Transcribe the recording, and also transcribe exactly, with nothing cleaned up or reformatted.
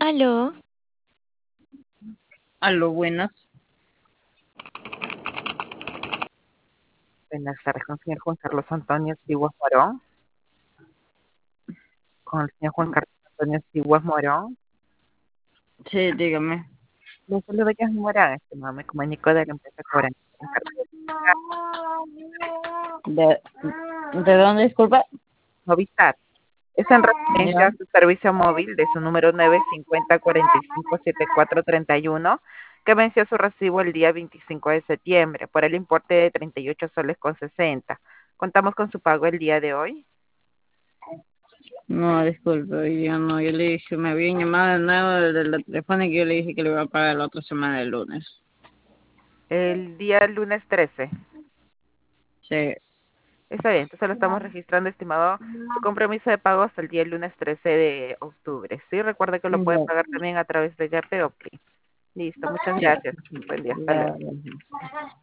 Aló, Aló, buenas. Buenas tardes, con el señor Juan Carlos Antonio Siguas Morón. Con el señor Juan Carlos Antonio Siguas Morón. Sí, dígame. ¿De, de dónde, disculpa? Movistar. Es en referencia Ya. a su servicio móvil de su número nueve cinco cero cuatro cinco siete cuatro tres uno, que venció su recibo el día veinticinco de septiembre por el importe de treinta y ocho soles con sesenta. Contamos con su pago el día de hoy. No, disculpe, yo no, yo le dije, me habían llamado de nuevo desde la telefónica y yo le dije que le iba a pagar la otra semana el lunes. El día lunes trece. Sí. Está bien, entonces lo estamos registrando, estimado, su compromiso de pago hasta el día lunes trece de octubre. Sí, recuerde que lo puede Ya, pagar también a través de Yape o Plin. Listo, muchas ya, gracias. Buen día, hasta luego. ya, ya.